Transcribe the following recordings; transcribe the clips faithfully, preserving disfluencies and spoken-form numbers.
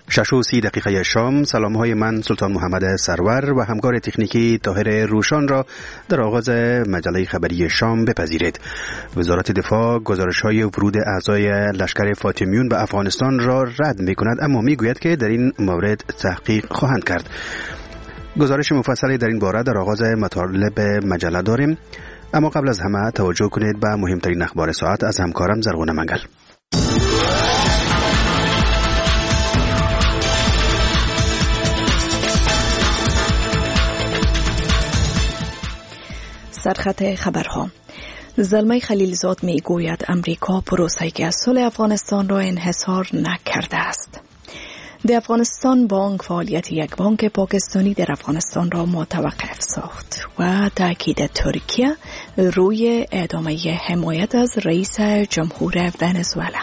شش و سی دقیقه شام. سلام های من سلطان محمد سرور و همکار تکنیکی طاهر روشان را در آغاز مجله خبری شام بپذیرید. وزارت دفاع گزارش های ورود اعضای لشکر فاطمیون به افغانستان را رد می کند، اما می گوید که در این مورد تحقیق خواهند کرد. گزارش مفصلی در این باره در آغاز مطالب مجله داریم، اما قبل از همه توجه کنید به مهمترین اخبار ساعت از همکارم زرغون منگل. سرخط خبرها. زلمه خلیلزاد می گوید امریکا پروسه صلح افغانستان را انحصار نکرده است. در افغانستان بانک فعالیت یک بانک پاکستانی در افغانستان را متوقف ساخت و تاکید ترکیه روی ادامه حمایت از رئیس جمهور ونزوئلا.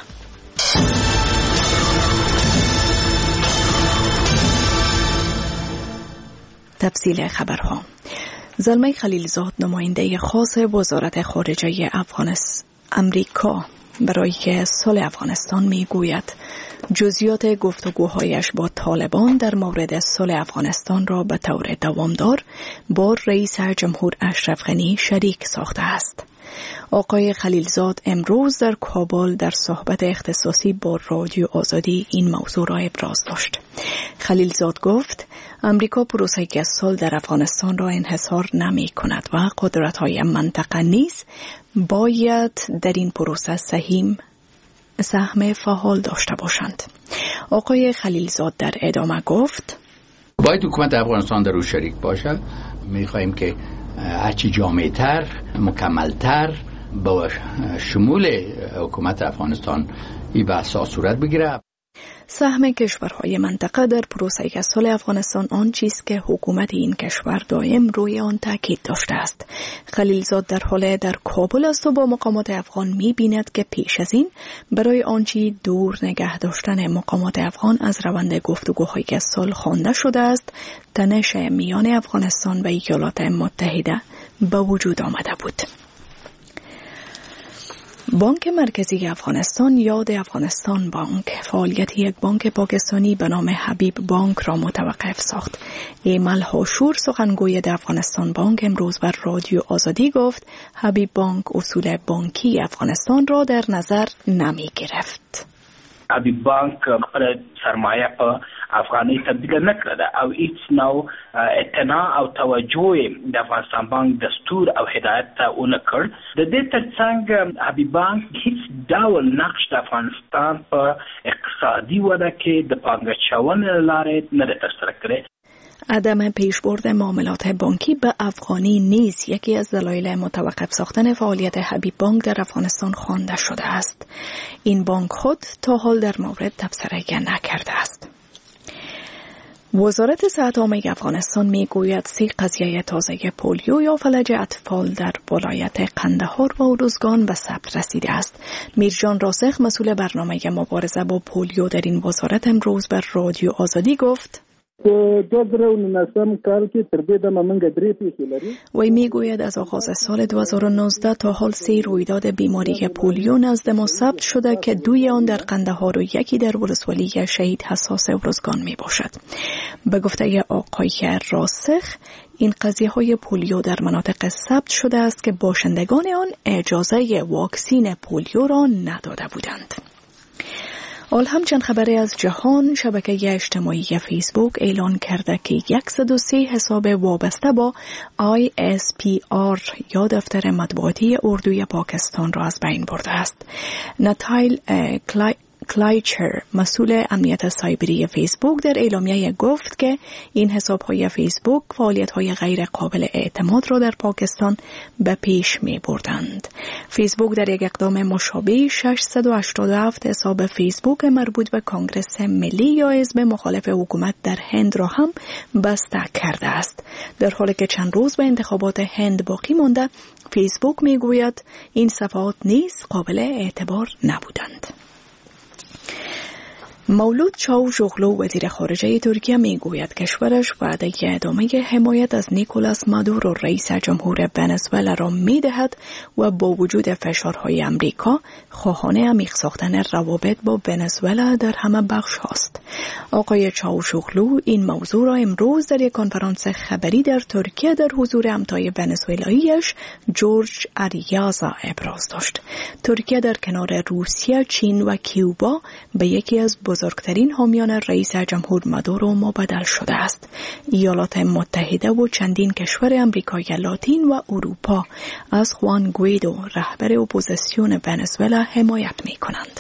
تفصیل خبرها. زلمه خلیلزاد نماینده خاص وزارت خارجه افغانستان امریکا برای صلح افغانستان می گوید جزئیات گفتگوهایش با طالبان در مورد صلح افغانستان را به طور دوامدار با رئیس جمهور اشرف غنی شریک ساخته است. آقای خلیلزاد امروز در کابل در صحبت اختصاصی با رادیو آزادی این موضوع را ابراز داشت. خلیلزاد گفت امریکا پروسه صلح در افغانستان را انحصار نمی کند و قدرت‌های منطقه نیز باید در این پروسه سهم سهم فعال داشته باشند. آقای خلیلزاد در ادامه گفت باید حکومت افغانستان در او شریک باشد. می‌خواهیم که هرچی جامع‌تر، مکمل‌تر با شمول حکومت افغانستان این بحث‌ها صورت بگیره. سهم کشورهای منطقه در پروسه صلح افغانستان آن چیست که حکومت این کشور دائم روی آن تاکید داشته است. خلیلزاد در حال در کابل است و با مقامات افغان می‌بیند که پیش از این برای آنچه دور نگه داشتن مقامات افغان از روند گفتگوهای صلح خوانده شده است، تنش میان افغانستان و ایالات متحده به وجود آمده بود. بانک مرکزی افغانستان یا افغانستان بانک فعالیت یک بانک پاکستانی به نام حبیب بانک را متوقف ساخت. ایمل هاشور سخنگوی افغانستان بانک امروز بر رادیو آزادی گفت حبیب بانک اصول بانکی افغانستان را در نظر نمی گرفت. حبیب بانک سرمایه په افغاني تبدیل نکړه او هیڅ نو اعتنا او توجه د افغانستان بانک دستور او هدایت ته ونکړ. د دې ترڅنګ حبیب بانک هیڅ ډول نقش د افغانستان په اقتصادي وده کې د پانګچونې لارې نه ترسره کړي. عدم پیشبرد معاملات بانکی به افغانی نیز یکی از دلایل متوقف ساختن فعالیت حبیب بانک در افغانستان خوانده شده است. این بانک خود تا حال در مورد تبصره نکرده است. وزارت صحت عامه افغانستان می گوید سی قضیه تازه پولیو یا فلج اطفال در ولایت قندهار و اروزگان به ثبت رسیده است. میرجان راسخ مسئول برنامه مبارزه با پولیو در این وزارت امروز بر رادیو آزادی گفت وی می گوید از آغاز سال دو هزار و نوزده تا حال سه رویداد بیماری پولیو نزد ما ثبت شده که دوی آن در قندهار و یکی در ولسوالی شهید حساس اروزگان می باشد. به گفته آقای راسخ این قضیه های پولیو در مناطق ثبت شده است که باشندگان آن اجازه واکسین پولیو را نداده بودند. حال همچنین خبری از جهان، شبکه اجتماعی فیسبوک اعلان کرده که صد و سه حساب وابسته با آی اس پی آر یا دفتر مطبوعاتی اردوی پاکستان را از بین برده است. ناتایل کلای کلایچر مسئول امنیت سایبری فیسبوک در اعلامیه گفت که این حساب‌های فیسبوک فعالیت‌های غیر قابل اعتماد را در پاکستان به پیش می‌بردند. فیسبوک در یک اقدام مشابه ششصد و هشتاد و هفت حساب فیسبوک مربوط به کنگره ملی یا حزب مخالف حکومت در هند را هم بسته کرده است. در حالی که چند روز به انتخابات هند باقی مانده، فیسبوک می‌گوید این صفحات نیز قابل اعتبار نبودند. مولود چاوشوغلو وزیر خارجه ترکیه می گوید کشورش وعده ادامه حمایت از نیکولاس مادورو رئیس جمهور ونزوئلا را می دهد و با وجود فشارهای امریکا خواهان عمیق ساختن روابط با ونزوئلا در همه بخش هاست. آقای چاوشوغلو این موضوع را امروز در یک کنفرانس خبری در ترکیه در حضور همتای ونزوئلاییش جورج آریازا ابراز داشت. ترکیه در کنار روسیه، چین و کیوبا به یکی از بزرگترین حامیان رئیس جمهور مادورو مبادل شده است. ایالات متحده و چندین کشور امریکای لاتین و اروپا از خوان گویدو رهبر اپوزیسیون ونزوئلا حمایت می کنند.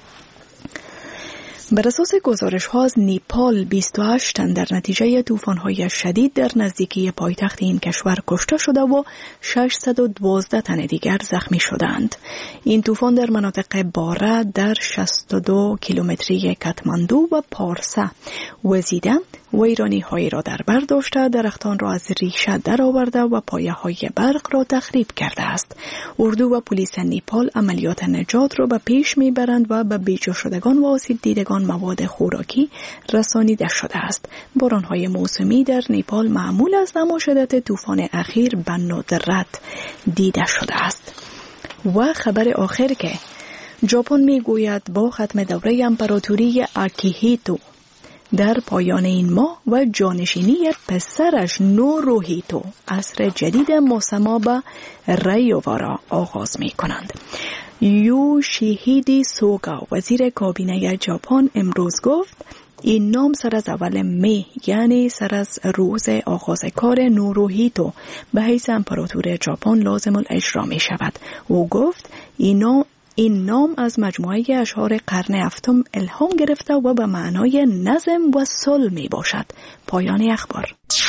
بر اساس گزارش ها از نیپال، بیست و هشت تن در نتیجه طوفان های شدید در نزدیکی پایتخت این کشور کشته شده و ششصد و دوازده تن دیگر زخمی شدند. این طوفان در مناطق باره در شصت و دو کیلومتری کاتماندو و پارسا وزیده ویرانی هایی را در بر داشته، درختان را از ریشه در آورده و پایه های برق را تخریب کرده است. اردو و پلیس نیپال عملیات نجات را به پیش می برند و به بیجا شدگان و آسیب دیدگان مواد خوراکی رسانیده شده است. باران های موسمی در نیپال معمول است، اما شدت طوفان اخیر به ندرت دیده شده است. و خبر آخر که ژاپن می گوید با ختم دوره امپراتوری آکیهیتو در پایان این ماه و جانشینی پسرش نوروهیتو، عصر جدید مسما به ریووا را آغاز می کنند. یوشیهیدی سوگا، وزیر کابینه ژاپن، امروز گفت این نام سر از اول می، یعنی سر از روز آغاز کار نوروهیتو به حیث امپراتور ژاپن لازم الاجرا می شود. او گفت این نام این نام از مجموعه اشعار قرن هفتم الهام گرفته و به معنای نظم و صلح می باشد. پایان اخبار.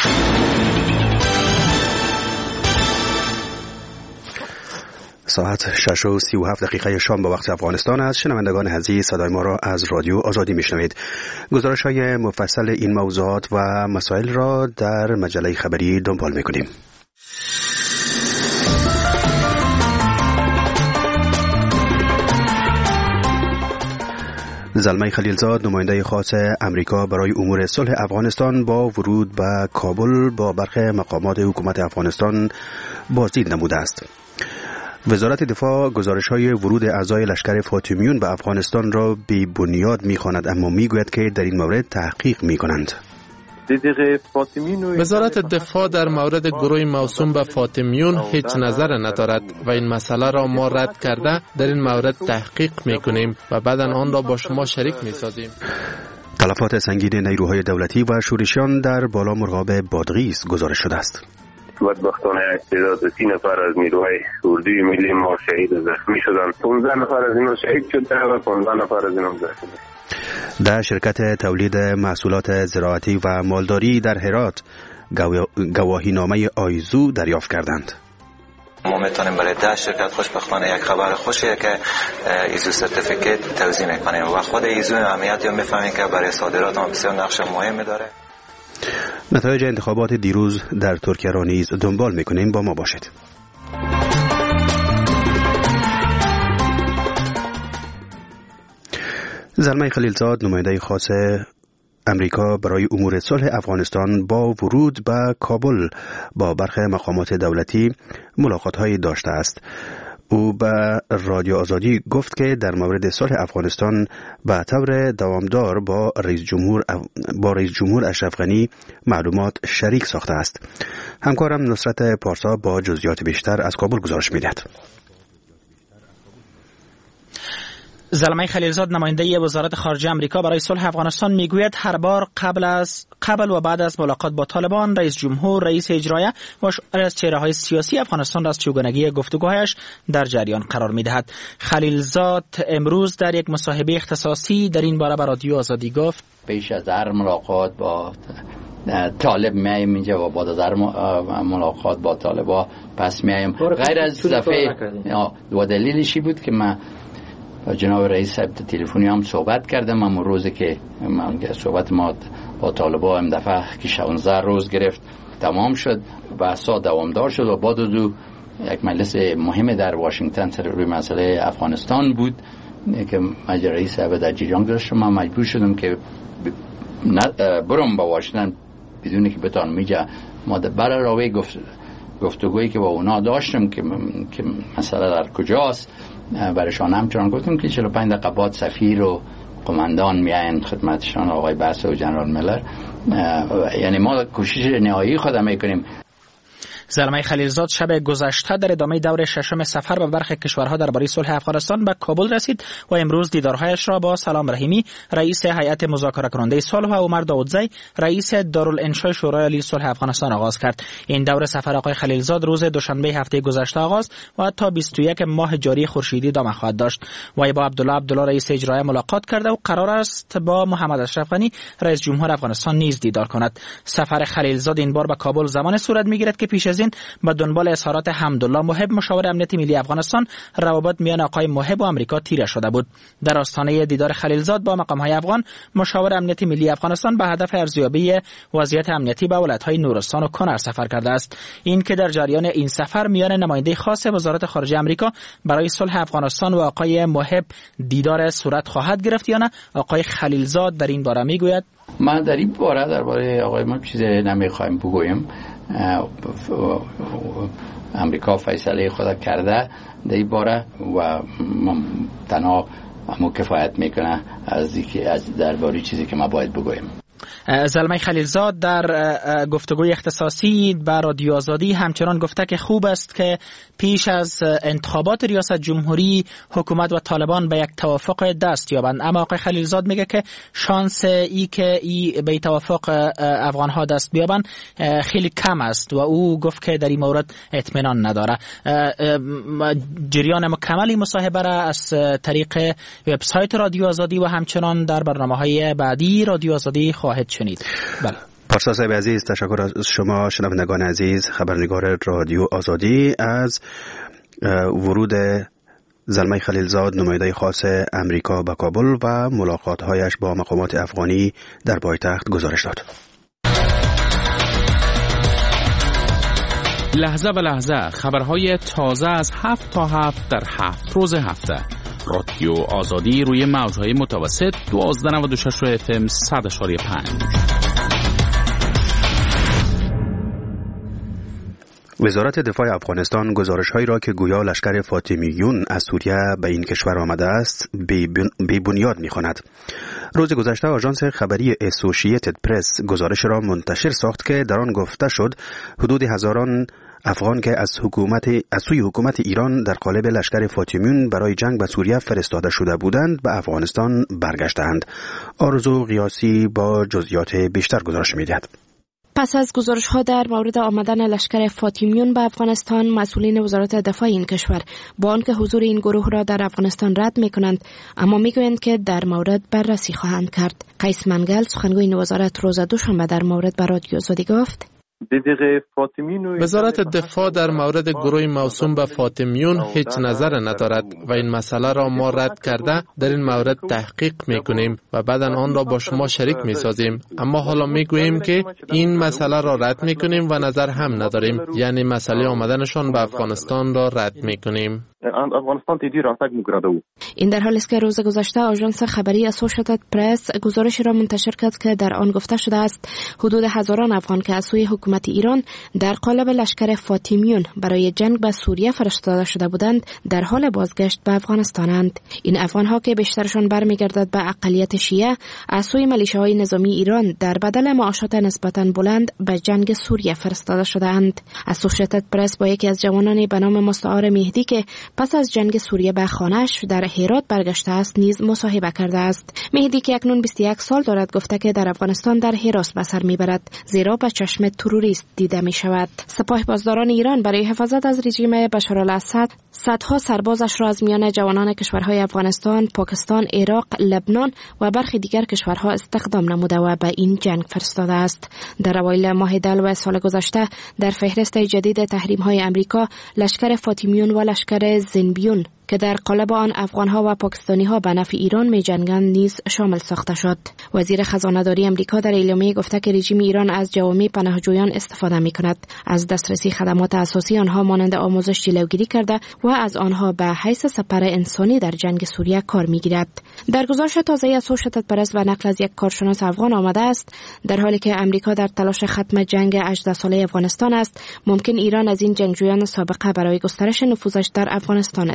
ساعت شش و سی و هفت دقیقه شام به وقت افغانستان است. شنوندگان عزیز، صدای ما را از رادیو آزادی میشنوید. گزارش های مفصل این موضوعات و مسائل را در مجله خبری دنبال میکنیم. زلمه خلیلزاد، نماینده خاص امریکا برای امور صلح افغانستان، با ورود به کابل با برخی مقامات حکومت افغانستان بازدید نموده است. وزارت دفاع گزارش‌های ورود اعضای لشکر فاطمیون به افغانستان را بی بنیاد می‌خواند، اما می‌گوید که در این مورد تحقیق می‌کنند. وزارت دفاع در مورد گروه موسوم به فاطمیون هیچ نظر ندارد و این مسئله را ما رد کرده در این مورد تحقیق می‌کنیم و بعداً آن را با شما شریک می‌سازیم. تلفات سنگین نیروهای دولتی و شورشیان در بالا مرغاب بادغیس گزارش شده است. بدبختانه تعداد سی نفر از نیروهای اردوی ملی ما شهید و زخمی شدند. پانزده نفر از اینها شهید شده و پانزده نفر از اینها زخمی. در شرکت تولید محصولات زراعتی و مالداری در هرات گواهی نامه آیزو دریافت کردند. ما میتونیم برای ده شرکت خوشبختانه یک خبر خوشیه که ایزو سرتیفیکیت توزیع میکنیم و خود ایزو اهمیت رو میفهمیم که برای صادرات ما بسیار نقش مهمی داره. نتایج انتخابات دیروز در ترکیه را نیز دنبال میکنیم، با ما باشید. زلمه خلیلزاد، نماینده خاص امریکا برای امور صلح افغانستان، با ورود به کابل با برخی مقامات دولتی ملاقات‌هایی داشته است. او به رادیو آزادی گفت که در مورد صلح افغانستان به طور دوامدار با رئیس جمهور با رئیس جمهور اشرف غنی معلومات شریک ساخته است. همکارم نصرت پارسا با جزئیات بیشتر از کابل گزارش می‌دهد. زلمه خلیلزاد، نماینده وزارت خارجه آمریکا برای صلح افغانستان، میگوید هر بار قبل از قبل و بعد از ملاقات با طالبان، رئیس جمهور، رئیس اجرایه و شماری از چهره‌های سیاسی افغانستان را از چگونگی گفتگوهایش در جریان قرار می‌دهد. خلیلزاد امروز در یک مصاحبه اختصاصی در این باره به رادیو آزادی گفت: پیش از هر ملاقات با طالب میایم اینجا و بعد از هر ملاقات با طالبا پس میایم. غیر از دفعه و دلیلشی بود که من جناب رئیس صاحب تلفنی هم صحبت کردم. اما روزی که صحبت ما با طالبا هم دفعه که شانزده روز گرفت تمام شد، بحثا دوامدار شد و بعد از او یک مجلس مهم در واشنگتن سر روی مسئله افغانستان بود که مجلس رئیس صاحب در جریان گذاشت. من مجبور شدم که برم با واشنگتن بدون که بتونم میجا ما برای راوی گفت گفتگویی که با اونا داشتم که که مسئله در کجاست برایشان همچنان گفتم که چهل و پنج دقیقه بعد سفیر و قماندان میاین خدمتشان، آقای بس و جنرال ملر. یعنی ما کوشش نهایی خودم میکنیم. زلمه خلیلزاد شب گذشته در ادامه دور ششم سفر به برخی کشورها درباره صلح افغانستان به کابل رسید و امروز دیدارهایش را با سلام رحیمی رئیس هیئت مذاکره کننده صلح و عمر داودزی رئیس دارالانشاء شورای عالی صلح افغانستان آغاز کرد. این دور سفر آقای خلیلزاد روز دوشنبه هفته گذشته آغاز و تا بیست و یک ماه جاری خورشیدی ادامه خواهد داشت. وی با عبدالله عبدالله رئیس اجرایی ملاقات کرده و قرار است با محمد اشرف غنی رئیس جمهور افغانستان نیز دیدار کند. سفر خلیلزاد این بار به کابل زمان صورت میگیرد که پیش از این با دنبال اظهارات حمدالله محب مشاور امنیت ملی افغانستان روابط میان آقای محب و آمریکا تیره شده بود. در آستانه دیدار خلیلزاد با مقام‌های افغان، مشاور امنیت ملی افغانستان به هدف ارزیابی وضعیت امنیتی به ولایت‌های نورستان و کنر سفر کرده است. این که در جریان این سفر میان نماینده خاص وزارت خارجه آمریکا برای صلح افغانستان و آقای محب دیدار صورت خواهد گرفت یا نه، آقای خلیلزاد در این باره میگوید: من در این باره درباره آقای محب چیزی نمیخوایم بگویم. امریکا فیصله خود کرده در این باره و تنها همون کفایت میکنه از اینکه از درباره چیزی که ما باید بگویم. زلمه خلیلزاد در گفتگوی اختصاصی با رادیو آزادی همچنان گفته که خوب است که پیش از انتخابات ریاست جمهوری حکومت و طالبان به یک توافق دست یابند. اما آقای خلیلزاد میگه که شانس ای که ای به توافق افغان ها دست بیابند خیلی کم است و او گفت که در این مورد اطمینان نداره. جریان مکملی مصاحبه را از طریق وبسایت رادیو آزادی و همچنان در برنامه‌های بعدی رادیو آزادی خواهد شنید. بله. پارسا صاحب عزیز، تشکر از شما. شنوندگان عزیز، خبرنگار رادیو آزادی از ورود زلمه خلیلزاد نماینده خاص امریکا به کابل و ملاقات‌هایش با مقامات افغانی در پایتخت گزارش داد. لحظه به لحظه خبرهای تازه از هفت تا هفت در هفت روز هفته. رادیو آزادی روی موجهای متوسط دوازده نود و شش اف ام صد اشاری پنج. وزارت دفاع افغانستان گزارش‌هایی را که گویا لشکر فاطمیون از سوریه به این کشور آمده است بی بنیاد می‌خواند. روز گذشته آژانس خبری اسوسییتد پرس گزارش را منتشر ساخت که در آن گفته شد حدود هزاران افغان که از حکومت از سوی حکومت ایران در قالب لشکر فاطمیون برای جنگ به سوریه فرستاده شده بودند به افغانستان برگشتند. آرزو قیاسی با جزئیات بیشتر گزارش می‌دهد. پس از گزارش‌ها در مورد آمدن لشکر فاطمیون به افغانستان، مسئولین وزارت دفاع این کشور با آنکه حضور این گروه را در افغانستان رد می‌کنند، اما می‌گویند که در مورد بررسی خواهند کرد. قیس منگل، سخنگوی وزارت، روز دوشنبه در مورد به رادیو آزادی گفت: وزارت دفاع در مورد گروه موسوم به فاطمیون هیچ نظر ندارد و این مسئله را ما رد کرده در این مورد تحقیق میکنیم و بعدا آن را با شما شریک میسازیم. اما حالا میگوییم که این مسئله را رد میکنیم و نظر هم نداریم، یعنی مسئله آمدنشان به افغانستان را رد میکنیم. این در حالی است که روز گذشته آژانس خبری اسوسییتد پرس گزارشی را منتشر کرد که در آن گفته شده است حدود هزاران افغان که از سوی حکومت ایران در قالب لشکر فاطمیون برای جنگ به سوریه فرستاده شده بودند در حال بازگشت به افغانستانند. این افغان‌ها که بیشترشان برمیگردد به اقلیت شیعه از سوی ملیشه‌های نظامی ایران در بدل معاشات نسبتاً بلند به جنگ سوریه فرستاده شده‌اند. اسوسییتد پرس با یکی از جوانان به نام مستعار مهدی که پس از جنگ سوریه به خانه‌اش در هرات برگشته است نیز مصاحبه کرده است. مهدی که اکنون بیست و یک سال دارد گفته که در افغانستان در هرات به سر میبرد زیرا به چشم تروریست دیده می شود. سپاه پاسداران ایران برای حفاظت از رژیم بشار الاسد صدها سربازش را از میان جوانان کشورهای افغانستان، پاکستان، عراق، لبنان و برخی دیگر کشورها استخدام نموده و به این جنگ فرستاده است. در اوایل ماه دلو سال گذشته در فهرست جدید تحریم‌های امریکا لشکر فاطمیون و لشکر زنبیون که در قالب آن افغان‌ها و پاکستانی‌ها به نفع ایران می‌جنگند نیز شامل ساخته شد. وزیر خزانه‌داری آمریکا در اعلامیه گفته که رژیم ایران از جوامع پناهجویان استفاده می‌کند، از دسترسی خدمات اساسی آنها مانند آموزش جلوگیری کرده و از آنها به حیث سپر انسانی در جنگ سوریه کار می‌گیرد. در گزارش تازه اسوسییتد پرس و نقل از یک کارشناس افغان آمده است در حالی که آمریکا در تلاش ختم جنگ هجده ساله افغانستان است، ممکن ایران از این جنگجویان سابقه برای گسترش نفوذش در افغانستان استفاده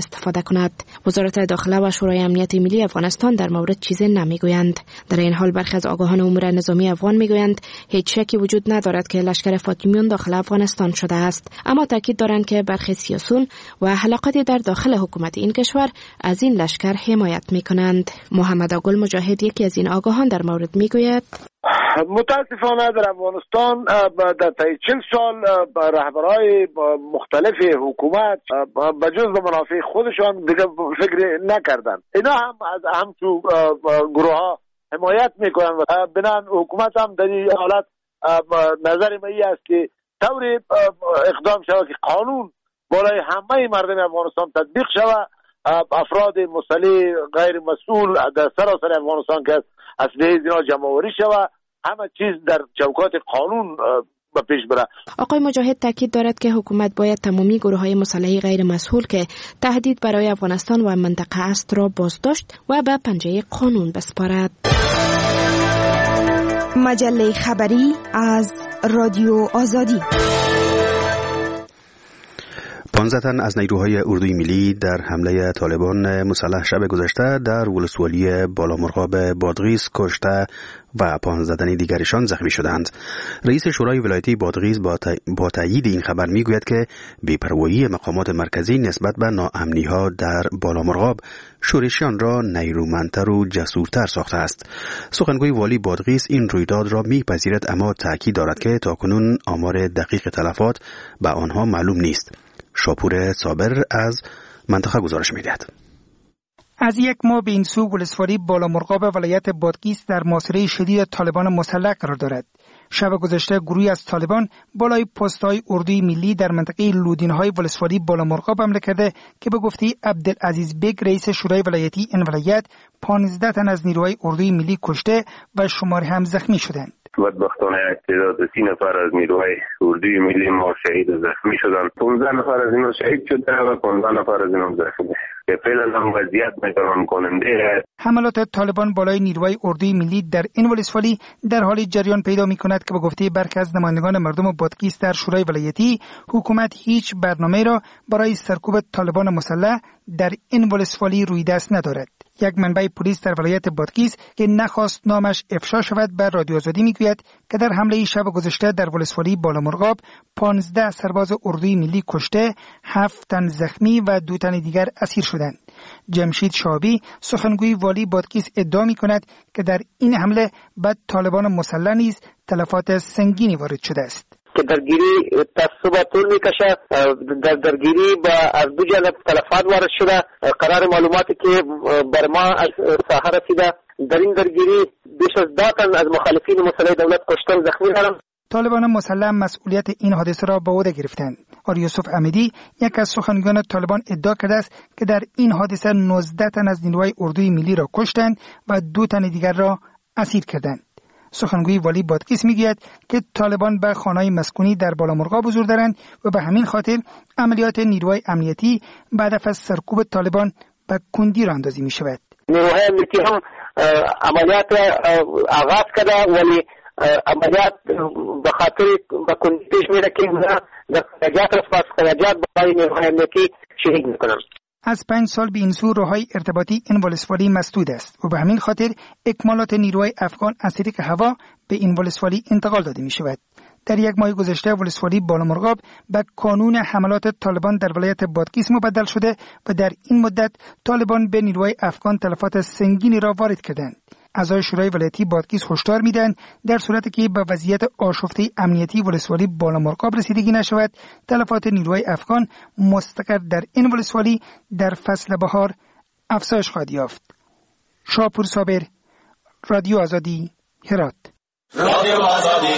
نکند. وزارت داخله و شورای امنیت ملی افغانستان در مورد چیزی نمیگویند. در این حال برخی از آگاهان امور نظامی افغان میگویند هیچ شکی وجود ندارد که لشکر فاطمیون داخل افغانستان شده است، اما تاکید دارند که برخی سیاسیون و حلقاتی در داخل حکومت این کشور از این لشکر حمایت میکنند. محمد آگل مجاهد یکی از این آگاهان در مورد میگوید متاسفانه در افغانستان در طی چل سال رهبرای مختلف حکومت به جز به منافع خودشان دیگه فکر نکردن. اینا هم از هم تو گروه ها حمایت میکنن و بنان حکومت هم در این حالت نظر من است که طوری اقدام شود که قانون بالای همه مردم افغانستان تطبیق شود. افراد مسلح غیر مسئول در سراسر افغانستان که اسلحه زنا جمع‌آوری شود، همه چیز در چوکات قانون به پیش بره. آقای مجاهد تاکید دارد که حکومت باید تمامی گروه‌های مسلح غیر مسئول که تهدید برای افغانستان و منطقه است را بازداشت و به پنجه قانون بسپارد. مجله خبری از رادیو آزادی. پانزده تن از نیروهای اردوی ملی در حمله طالبان مسلح شب گذشته در ولسوالی بالامرغاب بادغیس کشته و پانزده تن دیگرشان زخمی شدند. رئیس شورای ولایتی بادغیس با تایید این خبر میگوید که بی‌پروایی مقامات مرکزی نسبت به ناامنی‌ها در بالامرغاب شورشیان را نیرومندتر و جسورتر ساخته است. سخنگوی والی بادغیس این رویداد را میپذیرد، اما تاکید دارد که تاکنون آمار دقیق تلفات به آنها معلوم نیست. شاپور صابر از منطقه گزارش می‌دهد. از یک ماه به این سو ولسوالی بالامرغاب ولایت بادغیس در محاصره شدید طالبان مسلح قرار دارد. شب گذشته گروهی از طالبان بالای پست‌های اردوی ملی در منطقه لودین‌های ولسوالی بالامرغاب حمله کرده که به گفته عبدالعزیز بیگ رئیس شورای ولایتی این ولایت پانزده تن از نیروهای اردوی ملی کشته و شماری هم زخمی شدند. بدبختانه تعداد سی نفر از نیروهای اردوی ملی ما شهید و زخمی شدند. پانزده نفر از اینا شهید شده و پانزده نفر از اینا زخمی. که فعلا هم وضعیت نگران کننده. حملات طالبان بالای نیروهای اردوی ملی در این ولسوالی در حال جریان پیدا می‌کند که به گفته برخی از نمایندگان مردم بادغیس در شورای ولایتی حکومت هیچ برنامه را برای سرکوب طالبان مسلح در این ولسوالی روی دست ندارد. یک منبع پلیس در ولایت بادغیس که نخواست نامش افشا شود بر رادیو آزادی میگوید که در حمله شب گذشته در ولسوالی بالامرغاب پانزده سرباز اردوی ملی کشته، هفت تن زخمی و دو تن دیگر اسیر شدند. جمشید شابی سخنگوی والی بادغیس ادعا می‌کند که در این حمله به طالبان مسلح نیز تلفات سنگینی وارد شده است. که درگیری تعصب طول میکشه، در درگیری با از دو جانب تلفات وارد شده. قرار معلوماتی که بر ما از ساحه رسیده در این درگیری بیش از ده تن از مخالفین مسلح دولت کشته و زخمی شدند. طالبان مسلح مسئولیت این حادثه را به عهده گرفتند. آر یوسف امیدی یک از سخنگویان طالبان ادعا کرده است که در این حادثه نوزده تن از نیروهای اردوی ملی را کشتند و دو تن دیگر را اسیر کردند. سخنگوی والی بادغیس میگوید که طالبان به خانه‌های مسکونی در بالامرغاب حضور دارند و به همین خاطر عملیات نیروهای امنیتی بعد از سرکوب طالبان به کندی راه اندازی می شود. نیروهای امنیتی هم عملیات آغاز کرده، ولی عملیات به خاطر به کندی پیش میره که در خراجات رسپاس خراجات برای نیروهای امنیتی شریک میکنند. از پنج سال به این سو راههای ارتباطی این ولسوالی مسدود است و به همین خاطر اکمالات نیروهای افغان از طریق هوا به این ولسوالی انتقال داده می شود. در یک ماه گذشته ولسوالی بالامرغاب به کانون حملات طالبان در ولایت بادغیس مبدل شده و در این مدت طالبان به نیروهای افغان تلفات سنگینی را وارد کردند. اعضای شورای ولایتی بادغیس هشدار میدهند در صورتی که به وضعیت آشفته امنیتی ولسوالی بالامرغاب رسیدگی نشود، تلفات نیروهای افغان مستقر در این ولسوالی در فصل بهار افزایش خواهد یافت. شاپور صابر، رادیو آزادی، هرات. رادیو آزادی.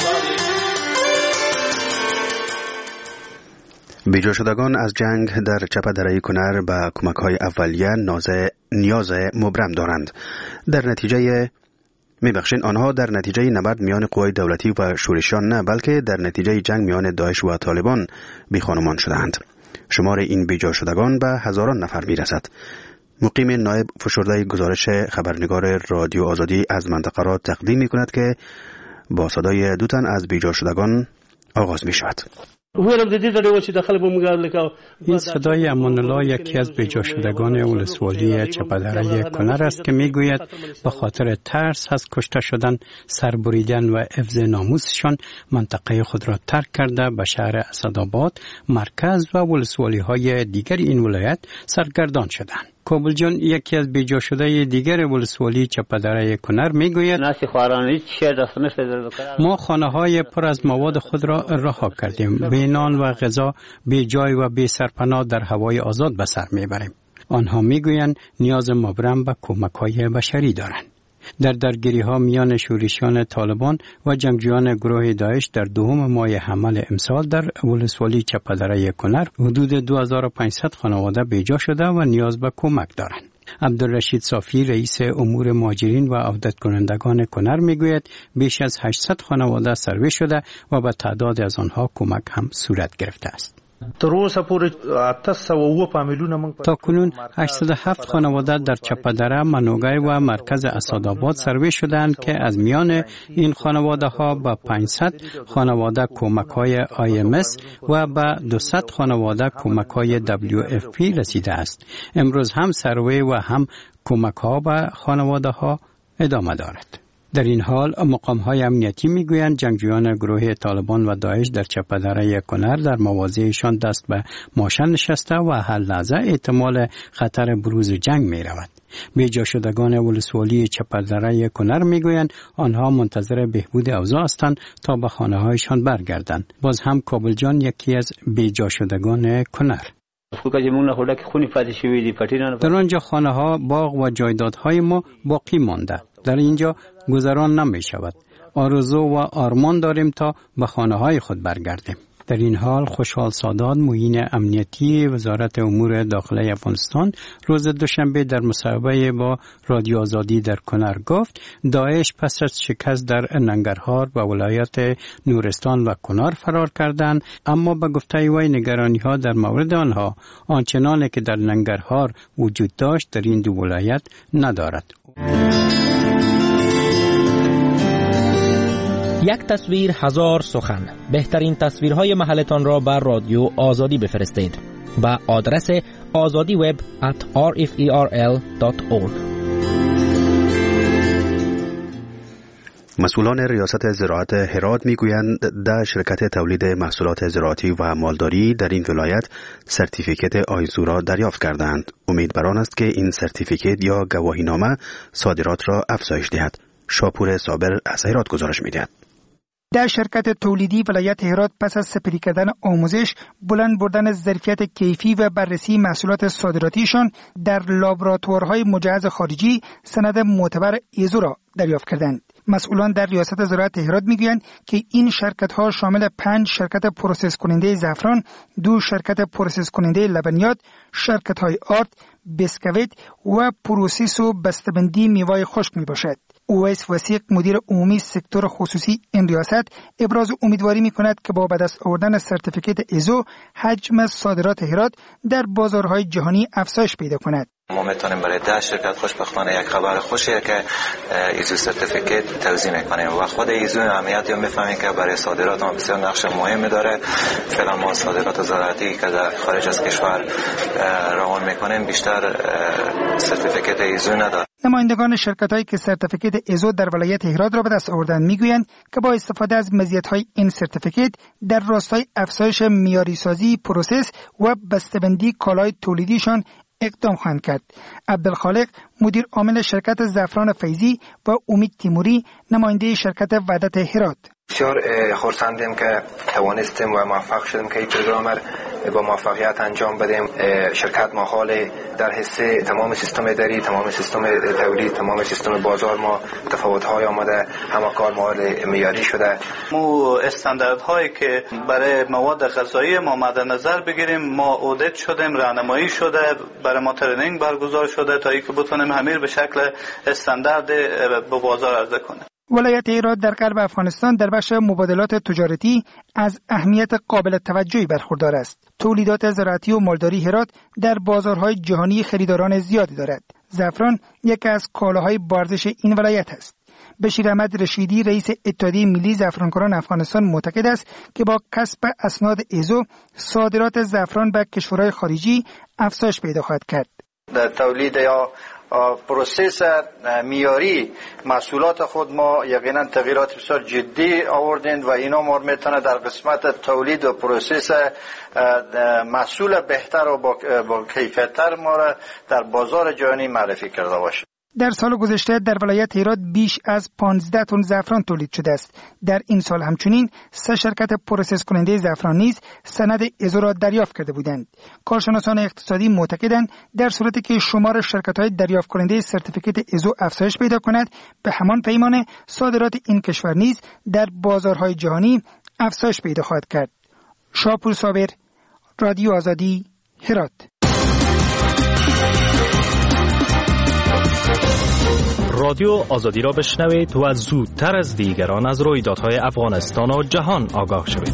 بیجا شدگان از جنگ در چپ دره کنر به کمک‌های اولیه نیاز مبرم دارند. در نتیجه میبخشین آنها در نتیجه نبرد میان قوای دولتی و شورشیان نه، بلکه در نتیجه جنگ میان داعش و طالبان بیخانمان شدند. شمار این بیجا شدگان به هزاران نفر میرسد. مقیم نایب فشرده گزارش خبرنگار رادیو آزادی از منطقه را تقدیم میکند که با صدای دو تن از بیجا شدگان آغاز می شود. این صدای امان الله یکی از بیجا شدگان ولسوالی چپدره کنر است که میگوید به خاطر ترس از کشته شدن، سربریدن و حفظ ناموسشان منطقه خود را ترک کرده به شهر اسدآباد، مرکز و ولسوالی های دیگر این ولایت سرگردان شدند. کابل جان یکی از بیجا شده دیگر ولسوالی چپدره کنر میگوید ما خانه های پر از مواد خود را رها کردیم. بی نان و غذا، بی جای و بی سرپناه در هوای آزاد به سر میبریم. آنها میگویند نیاز مبرم به کمک های بشری دارند. در درگیری ها میان شورشیان طالبان و جنگجویان گروه داعش در دوم ماه حمل امسال در ولسوالی چپدره کنر حدود دو هزار و پانصد خانواده بیجا شده و نیاز به کمک دارند. عبدالرشید صافی رئیس امور مهاجرین و عودت کنندگان کنر میگوید بیش از هشتصد خانواده سروی شده و به تعداد از آنها کمک هم صورت گرفته است. تا کنون هشتصد و هفت خانواده در چپدره، منوگای و مرکز اسدآباد سروی شدند که از میان این خانواده ها به پانصد خانواده کمک های آی ام اس و به دویست خانواده کمک های دبلیو اف پی رسیده است. امروز هم سروی و هم کمک ها به خانواده ها ادامه دارد. در این حال مقام‌های امنیتی میگویند جنگجویان گروه طالبان و داعش در چپدره کنر در مواضعشان دست به ماشین نشسته و هر لحظه احتمال خطر بروز جنگ می رود. بیجا شدگان ولسوالی چپدره کنر میگویند آنها منتظر بهبود اوضاع هستند تا به خانه‌هایشان برگردند. باز هم کابل جان یکی از بیجا شدگان کنر. در آنجا خانه ها، باغ و جایدادهای ما باقی مانده. در اینجا گذران نمی شود. آرزو و آرمان داریم تا به خانه های خود برگردیم. در این حال خوشحال سادات معین امنیتی وزارت امور داخلی افغانستان روز دوشنبه در مصاحبه با رادیو آزادی در کنر گفت داعش پس از شکست در ننگرهار و ولایت نورستان و کنر فرار کردند، اما به گفته وی نگرانی ها در مورد آنها آنچنانی که در ننگرهار وجود داشت در این دو ولایت ندارد. یک تصویر هزار سخن. بهترین تصویرهای محلتان را بر رادیو آزادی بفرستید با آدرس آزادی وب ات آر اف ای آر ال دات اورگ. مسئولان ریاست زراعت هرات میگویند در شرکت تولید محصولات زراعتی و مالداری در این ولایت سرتیفیکت آیزو را دریافت کردند. امید بر آن است که این سرتیفیکت یا گواهینامه صادرات را افزایش دهد. شاپور صابر از هرات گزارش می‌دهد. در شرکت تولیدی ولایت هرات پس از سپری کردن آموزش، بلند بردن ظرفیت کیفی و بررسی محصولات صادراتیشان در لابراتوارهای مجهز خارجی سند معتبر ایزو را دریافت کردند. مسئولان در ریاست زراعت هرات میگویند که این شرکت‌ها شامل پنج شرکت پروسس کننده زعفران، دو شرکت پروسس کننده لبنیات، شرکت‌های آرد، بسکویت و پروسس و بسته‌بندی میوه خشک میباشد. اویس وثیق مدیر عمومی سکتور خصوصی این ریاست ابراز امیدواری می‌کند که با به دست آوردن سرتیفیکت ایزو حجم صادرات هرات در بازارهای جهانی افزایش پیدا کند. ما میتونیم برای ده شرکت خوشبختانه یک خبر خوشیه که ایزو سرتیفیکت توزیع میکنیم و خود ایزو اهمیتی رو میفهمیم که برای صادرات ما بسیار نقش مهمی داره. فعلا ما صادرات زراعتی که در خارج از کشور روان میکنیم بیشتر سرتیفیکت ایزو نداره. نمایندگان شرکت‌هایی که سرتیفیکت ایزو در ولایت هرات را به دست آوردند میگویند که با استفاده از مزیت‌های این سرتیفیکت در راستای افزایش معیاری‌سازی پروسس و بسته‌بندی کالای تولیدیشان اقدام خواهند کرد. عبدالخالق مدیر عامل شرکت زعفران فیضی و امید تیموری نماینده شرکت وحدت هرات بسیار خرسندیم که توانستیم و موفق شدیم که این پروگرام با موفقیت انجام بدیم. شرکت ما حال در حصه تمام سیستم اداری، تمام سیستم تولید، تمام سیستم بازار ما تفاوت‌های آمده، همه کار مواد معیاری شده. مو استانداردهایی که برای مواد غذایی ما مد نظر بگیریم ما اودیت شدیم، راهنمایی شده، برای ما ترینینگ برگزار شده تا اینکه بتونیم همیر به شکل استاندارد به بازار عرضه کنیم. ولایت هرات در غرب افغانستان در بخش مبادلات تجارتی از اهمیت قابل توجهی برخوردار است. تولیدات زراعتی و مالداری هرات در بازارهای جهانی خریداران زیادی دارد. زعفران یکی از کالاهای با ارزش این ولایت است. بشیر احمد رشیدی رئیس اتحادیه ملی زعفرانکاران افغانستان معتقد است که با کسب اسناد ایزو صادرات زعفران به کشورهای خارجی افزایش پیدا خواهد کرد. در تولید یا پروسس میاری محصولات خود ما یقینا تغییرات بسیار جدی آوردیم و اینا ما میتونه در قسمت تولید و پروسس محصول بهتر و با کیفیت‌تر ما را در بازار جهانی معرفی کرده باشه. در سال گذشته در ولایت هرات بیش از پانزده تن زعفران تولید شده است. در این سال همچنین سه شرکت پروسس کننده زعفران نیز سند ایزو را دریافت کرده بودند. کارشناسان اقتصادی معتقدند در صورتی که شمار شرکت‌های دریافت کننده سرتیفیکت ایزو افزایش پیدا کند، به همان پیمانه صادرات این کشور نیز در بازارهای جهانی افزایش پیدا خواهد کرد. شاپور صابر، رادیو آزادی، هرات. رادیو آزادی را بشنوید و زودتر از دیگران از رویدادهای افغانستان و جهان آگاه شوید.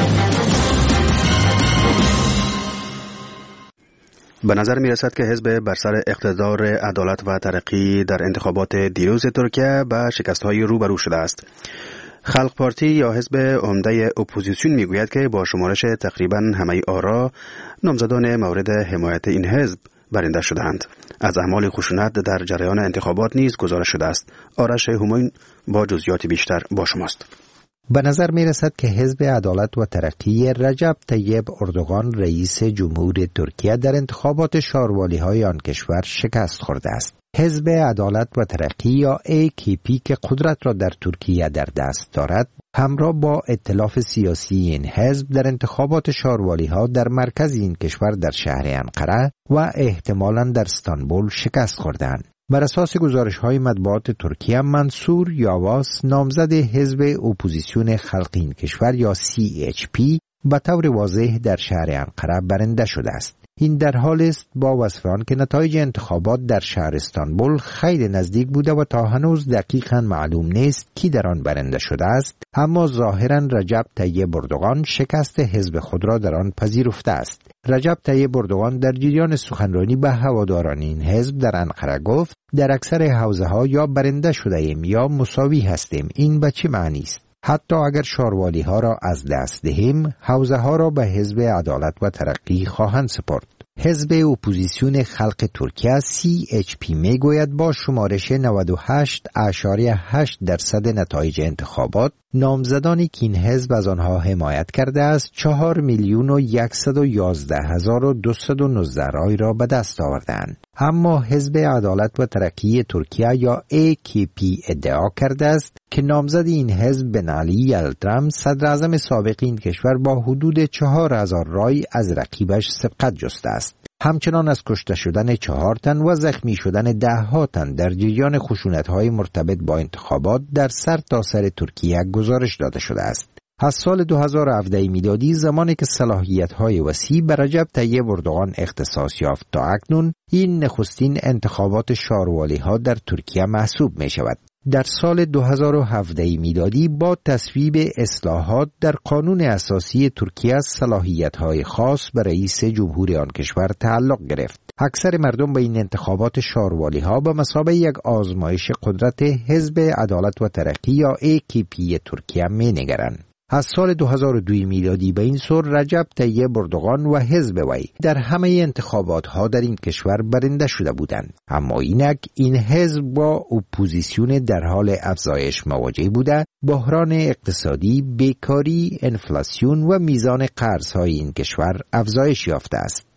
به نظر می رسد که حزب بر سر اقتدار عدالت و ترقی در انتخابات دیروز ترکیه به شکست‌های روبرو شده است. خلق پارتی یا حزب عمده اپوزیسیون می گوید که با شمارش تقریباً همه آرا نامزدان مورد حمایت این حزب برنده شدند. از اعمال خشونت در جریان انتخابات نیز گزارش شده است. آرش هماین با جزئیات بیشتر با شماست. به نظر می رسد که حزب عدالت و ترقی رجب طیب اردوغان رئیس جمهور ترکیه در انتخابات شاروالی های آن کشور شکست خورده است. حزب عدالت و ترقی یا ای کی پی که قدرت را در ترکیه در دست دارد، همراه با ائتلاف سیاسی این حزب در انتخابات شاروالی ها در مرکز این کشور در شهر انقره و احتمالاً در استانبول شکست خوردند. بر اساس گزارش های مطبوعات ترکیه، منصور یاواس نامزد حزب اپوزیسیون خلق این کشور یا سی اچ پی به طور واضح در شهر انقره برنده شده است. این در حال است با وصف آن که نتایج انتخابات در شهر استانبول خیلی نزدیک بوده و تا هنوز دقیقاً معلوم نیست کی در آن برنده شده است، اما ظاهراً رجب طیب اردوغان شکست حزب خود را در آن پذیرفته است. رجب طیب اردوغان در جریان سخنرانی به هواداران این حزب در انقره گفت در اکثر حوزه ها یا برنده شده ایم یا مساوی هستیم. این به چه معنی است؟ حتی اگر شاروالی ها را از دست دهیم، حوزه ها را به حزب عدالت و ترقی خواهند سپرد. حزب اپوزیسیون خلق ترکیه سی اچ پی می گوید با شمارش نود و هشت اشاریه هشت درصد نتایج انتخابات، نامزدانی که این حزب از آنها حمایت کرده است چهار میلیون و یکصد و یازده هزار و دویست و نوزده رای را به دست آوردند. اما حزب عدالت و ترقی ترکیه یا ای کی پی ادعا کرده است که نامزد این حزب بنالی یلدرم صدر اعظم سابق این کشور با حدود چهار هزار رای از رقیبش سبقت جسته است. همچنان از کشته شدن چهار تن و زخمی شدن ده ها تن در جریان خشونت‌های مرتبط با انتخابات در سر تا سر ترکیه گزارش داده شده است. از سال دو هزار و هفده میلادی، زمانی که صلاحیت‌های وسیع به رجب طیب اردوغان اختصاص یافت تا اکنون، این نخستین انتخابات شاروالی‌ها در ترکیه محسوب می‌شود. در سال دو هزار و هفده میلادی با تصویب اصلاحات در قانون اساسی ترکیه صلاحیت‌های خاص به رئیس جمهور آن کشور تعلق گرفت. اکثر مردم به این انتخابات شاروالی‌ها به مثابه یک آزمایش قدرت حزب عدالت و ترقی یا ای کی پی ترکیه می‌نگرند. از سال دو هزار و دو میلادی به این سر رجب طیب اردوغان و حزب وی در همه انتخابات ها در این کشور برنده شده بودند، اما اینک این حزب با اپوزیسیون در حال افزایش مواجه بوده. بحران اقتصادی، بیکاری، انفلاسیون و میزان قرض‌های این کشور افزایش یافته است.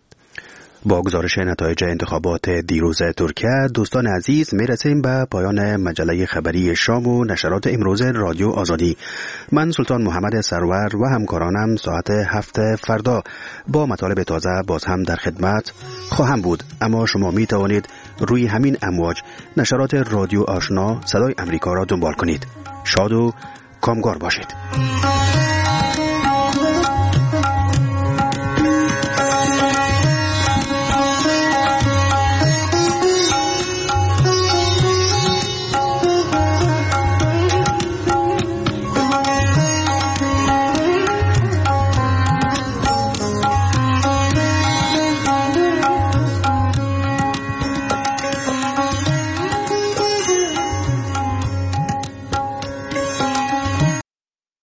با گزارش نتایج انتخابات دیروز ترکیه، دوستان عزیز، میرسیم به پایان مجله خبری شام و نشرات امروز رادیو آزادی. من سلطان محمد سرور و همکارانم ساعت هفت فردا با مطالب تازه باز هم در خدمت خواهم بود، اما شما می توانید روی همین امواج نشرات رادیو آشنا صدای امریکا را دنبال کنید. شاد و کامگار باشید.